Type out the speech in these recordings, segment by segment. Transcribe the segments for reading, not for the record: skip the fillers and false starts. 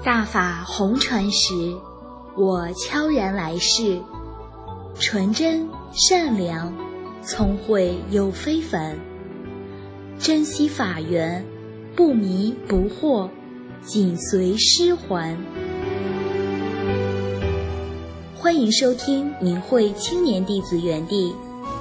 大法红传时，我悄然来世，纯真善良，聪慧又非凡，珍惜法缘，不迷不惑，紧随师还。欢迎收听明慧青年弟子园地。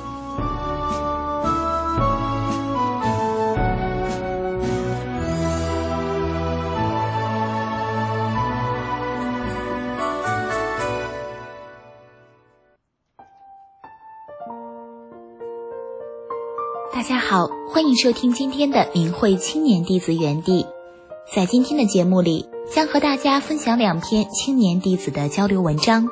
大家好，欢迎收听今天的明慧青年弟子园地。在今天的节目里，将和大家分享2篇青年弟子的交流文章。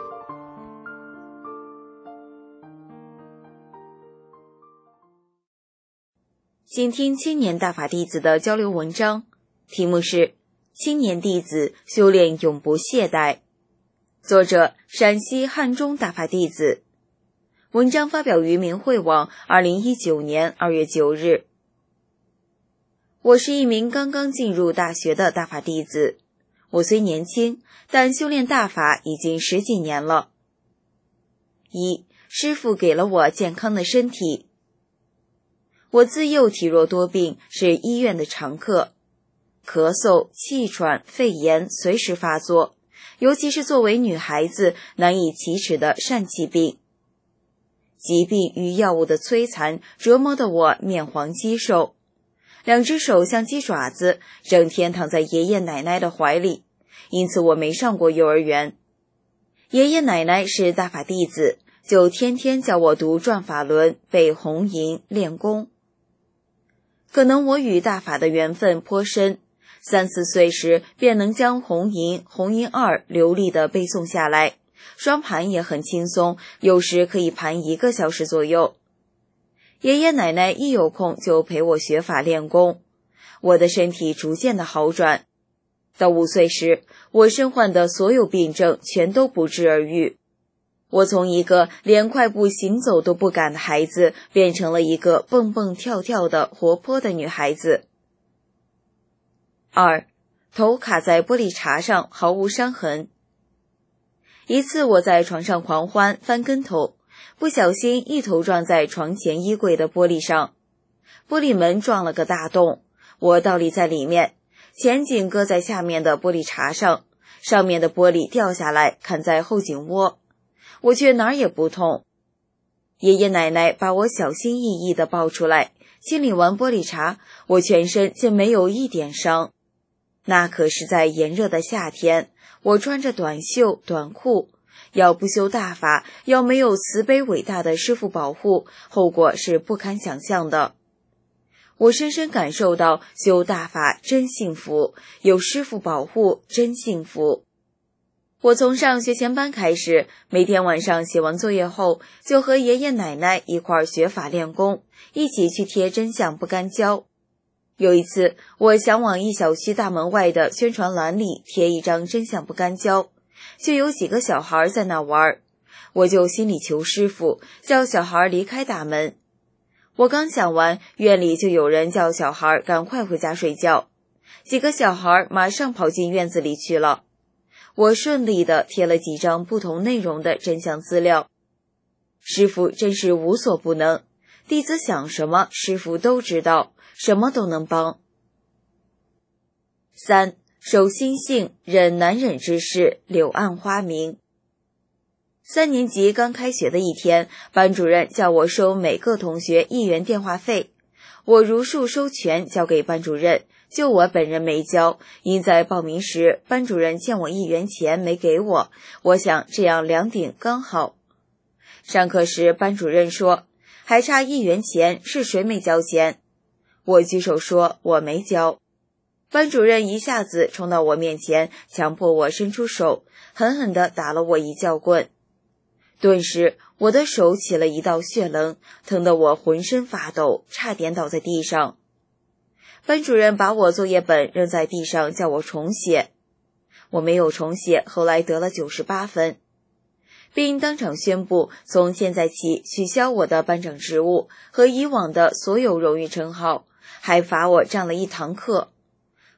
请听青年大法弟子的交流文章，题目是《青年弟子修炼永不懈怠》，作者陕西汉中大法弟子。文章发表于明慧网2019年2月9日。我是一名刚刚进入大学的大法弟子，我虽年轻，但修炼大法已经10几年了。1. 师父给了我健康的身体。我自幼体弱多病，是医院的常客，咳嗽、气喘、肺炎随时发作，尤其是作为女孩子难以启齿的疝气病。疾病与药物的摧残折磨得我面黄肌瘦，2只手像鸡爪子，整天躺在爷爷奶奶的怀里，因此我没上过幼儿园。爷爷奶奶是大法弟子，就天天叫我读转法轮、背红银、练功。可能我与大法的缘分颇深，3、4岁时便能将红银、红银2流利地背诵下来，双盘也很轻松，有时可以盘1个小时左右。爷爷奶奶一有空就陪我学法练功，我的身体逐渐的好转。到5岁时，我身患的所有病症全都不治而愈。我从一个连快步行走都不敢的孩子，变成了一个蹦蹦跳跳的活泼的女孩子。2. 头卡在玻璃碴上，毫无伤痕。一次我在床上狂欢，翻跟头，不小心一头撞在床前衣柜的玻璃上，玻璃门撞了个大洞，我倒立在里面，前颈搁在下面的玻璃碴上，上面的玻璃掉下来砍在后颈窝，我却哪儿也不痛。爷爷奶奶把我小心翼翼地抱出来，清理完玻璃碴，我全身竟没有一点伤。那可是在炎热的夏天，我穿着短袖短裤，要不修大法，要没有慈悲伟大的师父保护，后果是不堪想象的。我深深感受到修大法真幸福，有师父保护真幸福。我从上学前班开始，每天晚上写完作业后，就和爷爷奶奶一块儿学法练功，一起去贴真相不干胶。有一次，我想往一小区大门外的宣传栏里贴一张真相不干胶，就有几个小孩在那玩，我就心里求师父，叫小孩离开大门。我刚想完，院里就有人叫小孩赶快回家睡觉，几个小孩马上跑进院子里去了。我顺利地贴了几张不同内容的真相资料。师父真是无所不能，弟子想什么，师父都知道，什么都能帮。3. 守心性，忍难忍之事，柳暗花明。3年级刚开学的一天，班主任叫我收每个同学1元电话费，我如数收全交给班主任，就我本人没交，因在报名时班主任欠我1元钱没给我，我想这样2顶刚好。上课时班主任说，还差1元钱，是谁没交钱？我举手说我没交。班主任一下子冲到我面前，强迫我伸出手，狠狠地打了我一教棍。顿时我的手起了一道血棱，疼得我浑身发抖，差点倒在地上。班主任把我作业本扔在地上，叫我重写。我没有重写，后来得了98分，并当场宣布从现在起取消我的班长职务和以往的所有荣誉称号，还罚我上了1堂课。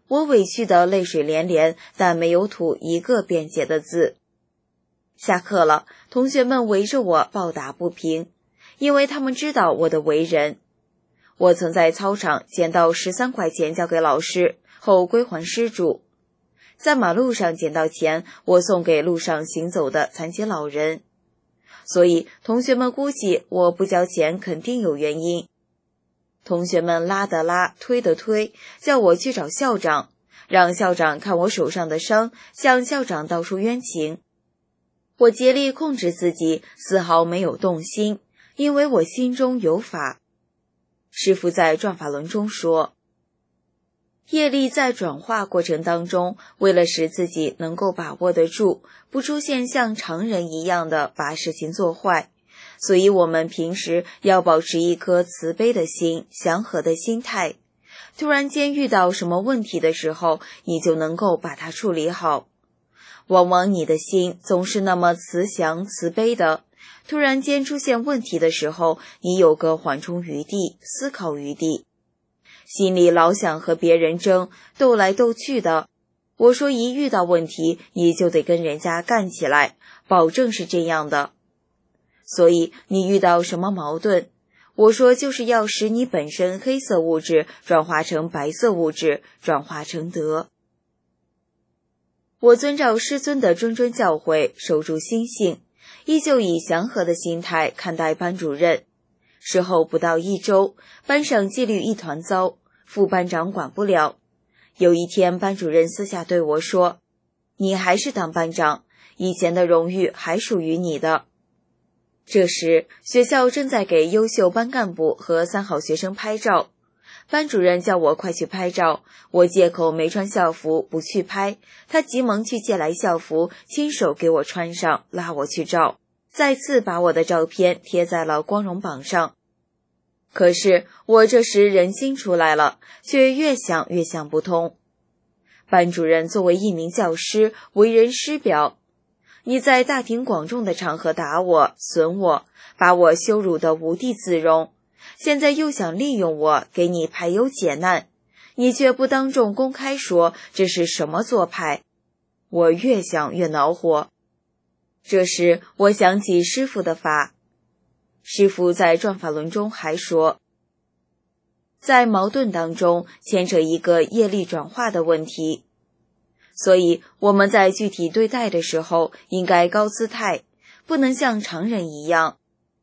我委屈的泪水连连，但没有吐一个辩解的字。下课了，同学们围着我暴打不平，因为他们知道我的为人。我曾在操场捡到13块钱交给老师，后归还失主。在马路上捡到钱，我送给路上行走的残疾老人。所以同学们估计我不交钱肯定有原因。同学们拉的拉，推的推，叫我去找校长，让校长看我手上的伤，向校长道出冤情。我竭力控制自己，丝毫没有动心，因为我心中有法。师父在转法轮中说，业力在转化过程当中，为了使自己能够把握得住，不出现像常人一样的把事情做坏，所以我们平时要保持一颗慈悲的心，祥和的心态。突然间遇到什么问题的时候，你就能够把它处理好。往往你的心总是那么慈祥慈悲的，突然间出现问题的时候，你有个缓冲余地，思考余地。心里老想和别人争，斗来斗去的。我说一遇到问题，你就得跟人家干起来，保证是这样的。所以你遇到什么矛盾，我说就是要使你本身黑色物质转化成白色物质，转化成德。我遵照师尊的谆谆教诲，守住心性，依旧以祥和的心态看待班主任。事后不到1周，班上纪律一团糟，副班长管不了。有一天班主任私下对我说，你还是当班长，以前的荣誉还属于你的。这时学校正在给优秀班干部和3好学生拍照，班主任叫我快去拍照，我借口没穿校服不去拍，他急忙去借来校服，亲手给我穿上，拉我去照，再次把我的照片贴在了光荣榜上。可是我这时人心出来了，却越想越想不通。班主任作为一名教师，为人师表，你在大庭广众的场合打我、损我，把我羞辱得无地自容，现在又想利用我给你排忧解难，你却不当众公开说，这是什么做派？我越想越恼火。这时我想起师父的法，师父在转法轮中还说，在矛盾当中牵扯一个业力转化的问题，所以我们在具体对待的时候应该高姿态，不能像常人一样。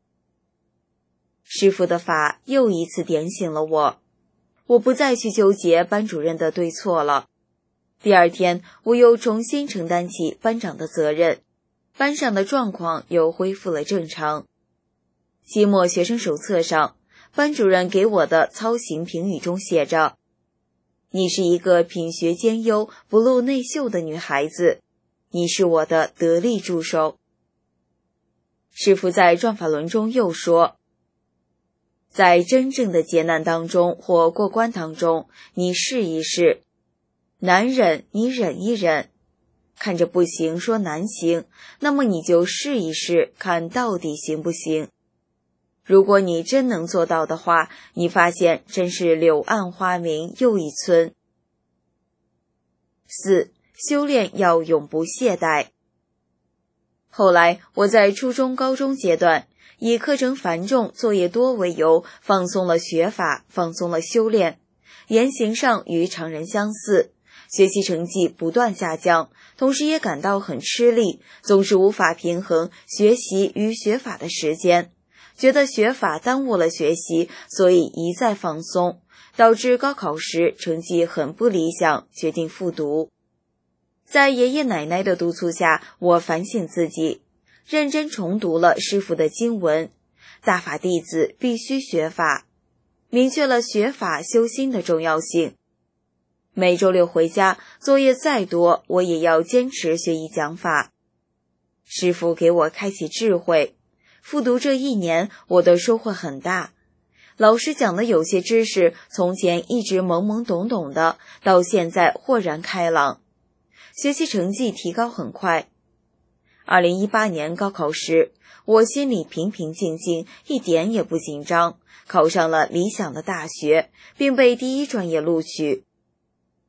师父的法又一次点醒了我，我不再去纠结班主任的对错了。第2天我又重新承担起班长的责任，班上的状况又恢复了正常。期末学生手册上，班主任给我的操行评语中写着，你是一个品学兼优、不露内秀的女孩子，你是我的得力助手。师父在转法轮中又说，在真正的劫难当中或过关当中，你试一试，难忍你忍一忍，看着不行说难行，那么你就试一试，看到底行不行。如果你真能做到的话，你发现真是柳暗花明又一村。4. 修炼要永不懈怠。后来我在初中、高中阶段，以课程繁重、作业多为由，放松了学法，放松了修炼，言行上与常人相似，学习成绩不断下降，同时也感到很吃力，总是无法平衡学习与学法的时间，觉得学法耽误了学习，所以一再放松，导致高考时成绩很不理想，决定复读。在爷爷奶奶的督促下，我反省自己，认真重读了师父的经文，大法弟子必须学法，明确了学法修心的重要性。每周6回家，作业再多，我也要坚持学一讲法。师父给我开启智慧，复读这1年，我的收获很大。老师讲的有些知识，从前一直懵懵懂懂的，到现在豁然开朗，学习成绩提高很快。2018年高考时，我心里平平静静，一点也不紧张，考上了理想的大学，并被第1专业录取。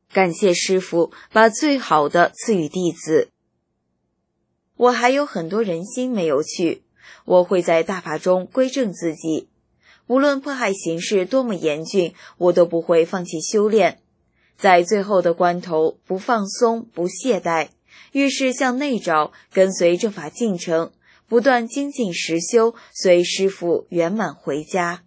感谢师父把最好的赐予弟子。我还有很多人心没有去，我会在大法中归正自己。无论迫害形势多么严峻，我都不会放弃修炼。在最后的关头，不放松，不懈怠，遇事向内找，跟随正法进程，不断精进实修，随师父圆满回家。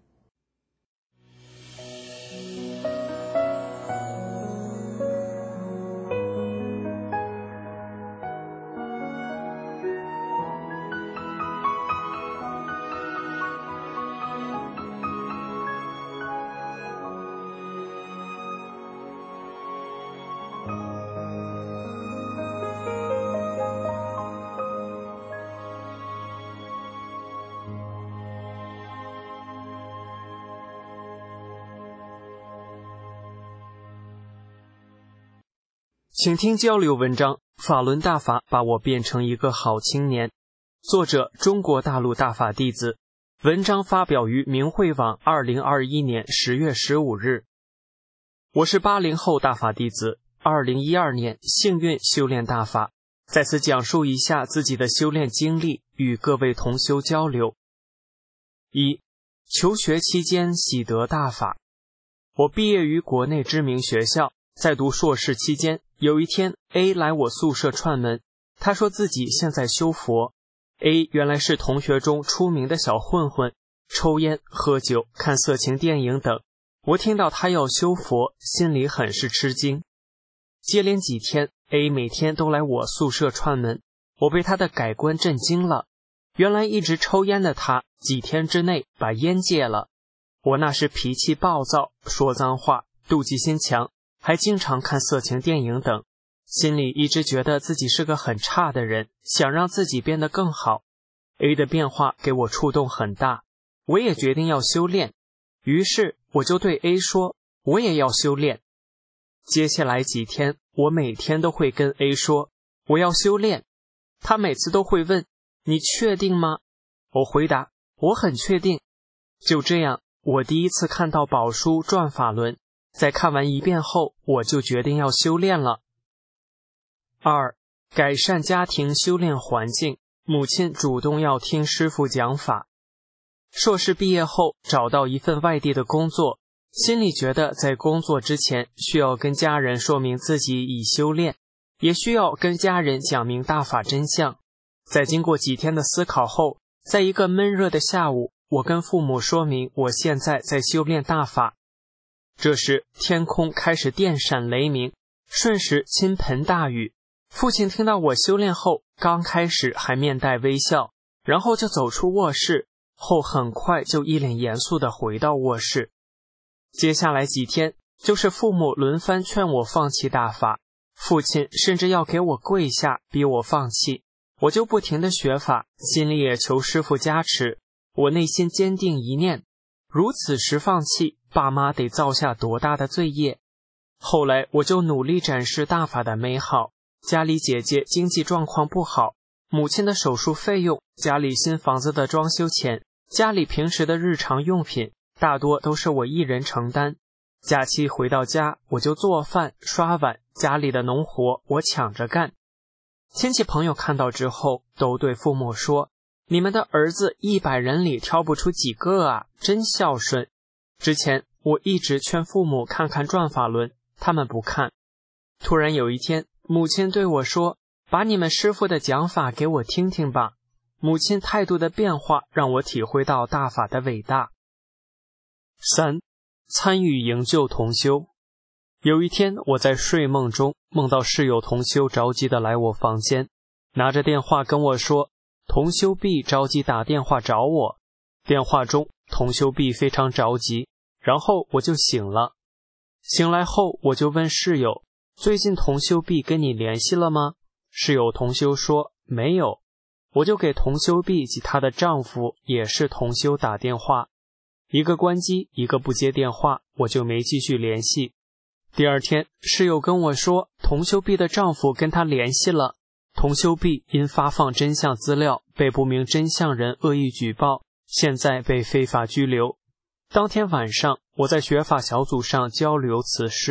请听交流文章，法轮大法把我变成一个好青年。作者：中国大陆大法弟子。文章发表于明慧网2021年10月15日。我是80后大法弟子，2012年幸运修炼大法，在此讲述一下自己的修炼经历，与各位同修交流。1. 求学期间喜得大法。我毕业于国内知名学校，在读硕士期间，有一天 A 来我宿舍串门，他说自己现在修佛。A 原来是同学中出名的小混混，抽烟、喝酒、看色情电影等。我听到他要修佛，心里很是吃惊。接连几天 A 每天都来我宿舍串门，我被他的改观震惊了。原来一直抽烟的他，几天之内把烟戒了。我那时脾气暴躁，说脏话，妒忌心强，还经常看色情电影等，心里一直觉得自己是个很差的人，想让自己变得更好。A 的变化给我触动很大，我也决定要修炼。于是我就对 A 说，我也要修炼。接下来几天，我每天都会跟 A 说，我要修炼。他每次都会问，你确定吗？我回答，我很确定。就这样，我第一次看到宝书转法轮，在看完一遍后，我就决定要修炼了。2. 改善家庭修炼环境，母亲主动要听师父讲法。硕士毕业后找到一份外地的工作，心里觉得在工作之前需要跟家人说明自己已修炼，也需要跟家人讲明大法真相。在经过几天的思考后，在一个闷热的下午，我跟父母说明我现在在修炼大法。这时天空开始电闪雷鸣，瞬时倾盆大雨。父亲听到我修炼后，刚开始还面带微笑，然后就走出卧室，后很快就一脸严肃地回到卧室。接下来几天，就是父母轮番劝我放弃大法，父亲甚至要给我跪下逼我放弃，我就不停地学法，心里也求师父加持。我内心坚定一念，如此时放弃，爸妈得造下多大的罪业。后来我就努力展示大法的美好，家里姐姐经济状况不好，母亲的手术费用，家里新房子的装修钱，家里平时的日常用品，大多都是我一人承担。假期回到家，我就做饭、刷碗，家里的农活我抢着干。亲戚朋友看到之后，都对父母说，你们的儿子100人里挑不出几个啊，真孝顺。之前我一直劝父母看看转法轮，他们不看。突然有一天，母亲对我说，把你们师父的讲法给我听听吧。母亲态度的变化让我体会到大法的伟大。3. 参与营救同修。有一天我在睡梦中梦到室友同修着急地来我房间，拿着电话跟我说，同修 B 着急打电话找我。电话中同修 B 非常着急，然后我就醒了。醒来后我就问室友，最近同修 B 跟你联系了吗？室友同修说没有。我就给同修 B 及她的丈夫也是同修打电话，一个关机，一个不接电话，我就没继续联系。第二天，室友跟我说，同修 B 的丈夫跟她联系了，同修 B 因发放真相资料被不明真相人恶意举报，现在被非法拘留。当天晚上，我在学法小组上交流此事，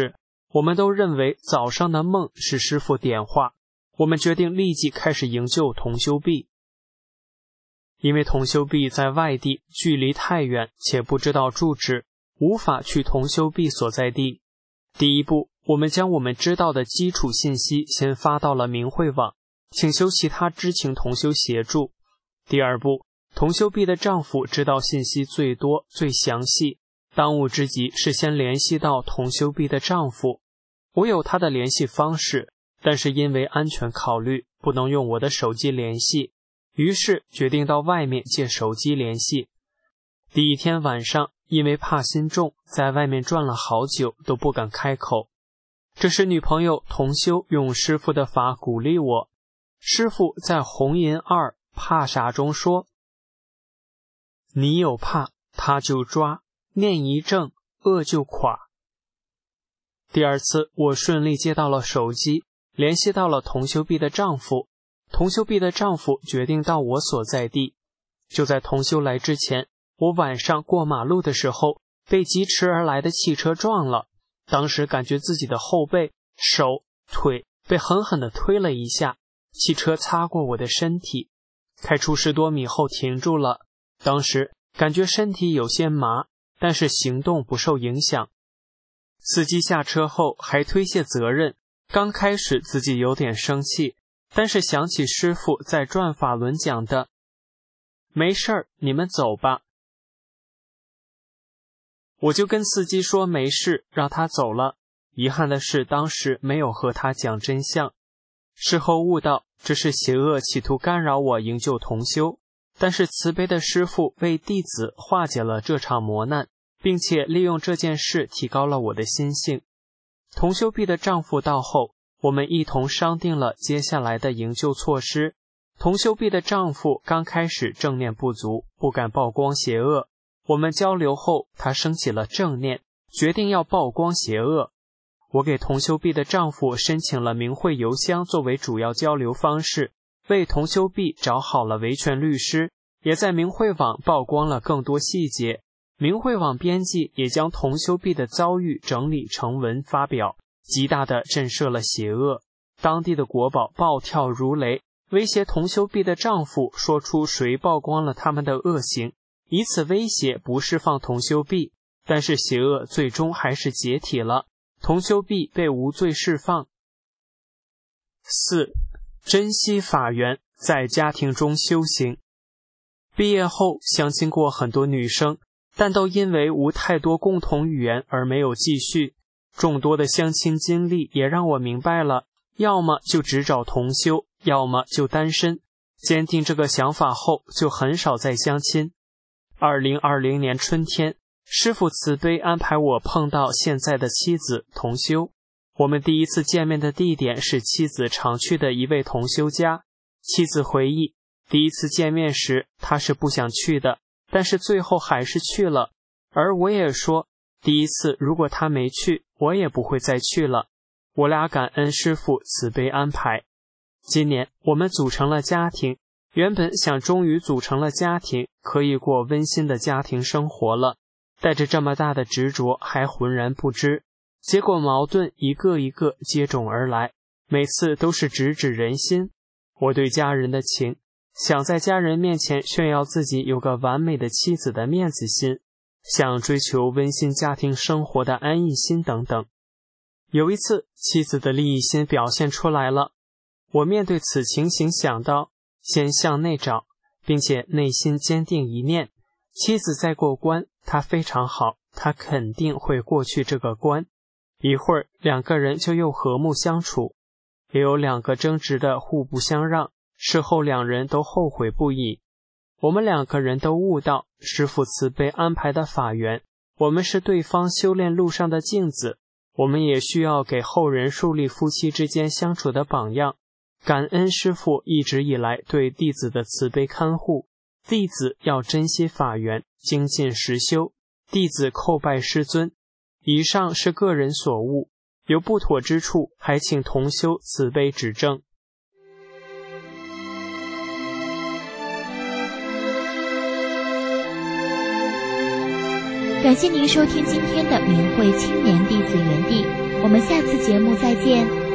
我们都认为早上的梦是师父点化，我们决定立即开始营救同修毕。因为同修毕在外地，距离太远，且不知道住址，无法去同修毕所在地。第一步，我们将我们知道的基础信息先发到了明慧网，请求其他知情同修协助。第二步，同修毕的丈夫知道信息最多、最详细，当务之急是先联系到同修毕的丈夫。我有他的联系方式，但是因为安全考虑，不能用我的手机联系，于是决定到外面借手机联系。第一天晚上，因为怕心重，在外面转了好久都不敢开口。这时女朋友同修用师父的法鼓励我。师父在红银2怕啥中说：你有怕，他就抓，念一正，恶就垮。第二次，我顺利接到了手机，联系到了同修毕的丈夫。同修毕的丈夫决定到我所在地。就在同修来之前，我晚上过马路的时候，被疾驰而来的汽车撞了。当时感觉自己的后背、手、腿被狠狠地推了一下，汽车擦过我的身体，开出10多米后停住了。当时感觉身体有些麻，但是行动不受影响。司机下车后还推卸责任，刚开始自己有点生气，但是想起师父在转法轮讲的没事儿，你们走吧，我就跟司机说没事，让他走了。遗憾的是当时没有和他讲真相。事后悟到这是邪恶企图干扰我营救同修，但是慈悲的师父为弟子化解了这场磨难，并且利用这件事提高了我的心性。同修毕的丈夫到后，我们一同商定了接下来的营救措施。同修毕的丈夫刚开始正念不足，不敢曝光邪恶。我们交流后，他升起了正念，决定要曝光邪恶。我给同修毕的丈夫申请了明慧邮箱作为主要交流方式，为同修毕找好了维权律师，也在明慧网曝光了更多细节。明慧网编辑也将同修毕的遭遇整理成文发表，极大地震慑了邪恶。当地的国宝暴跳如雷，威胁同修毕的丈夫说出谁曝光了他们的恶行，以此威胁不释放同修毕。但是邪恶最终还是解体了，同修毕被无罪释放。4. 珍惜法缘，在家庭中修行。毕业后相亲过很多女生，但都因为无太多共同语言而没有继续。众多的相亲经历也让我明白了，要么就只找同修，要么就单身。坚定这个想法后，就很少再相亲。2020年春天，师父慈悲安排我碰到现在的妻子同修。我们第一次见面的地点是妻子常去的一位同修家。妻子回忆，第一次见面时他是不想去的，但是最后还是去了。而我也说，第一次如果他没去，我也不会再去了。我俩感恩师父慈悲安排。今年我们组成了家庭，原本想终于组成了家庭，可以过温馨的家庭生活了，带着这么大的执着还浑然不知，结果矛盾一个一个接踵而来，每次都是直指人心。我对家人的情，想在家人面前炫耀自己有个完美的妻子的面子心，想追求温馨家庭生活的安逸心等等。有一次，妻子的利益心表现出来了，我面对此情形想到，先向内找，并且内心坚定一念，妻子在过关，她非常好，她肯定会过去这个关。一会儿两个人就又和睦相处，也有2个争执的互不相让，事后2人都后悔不已。我们2个人都悟到师父慈悲安排的法缘，我们是对方修炼路上的镜子，我们也需要给后人树立夫妻之间相处的榜样。感恩师父一直以来对弟子的慈悲看护，弟子要珍惜法缘，精进实修，弟子叩拜师尊。以上是个人所悟，有不妥之处，还请同修慈悲指正。 感谢您收听今天的明慧青年弟子园地，我我们下次节目再见。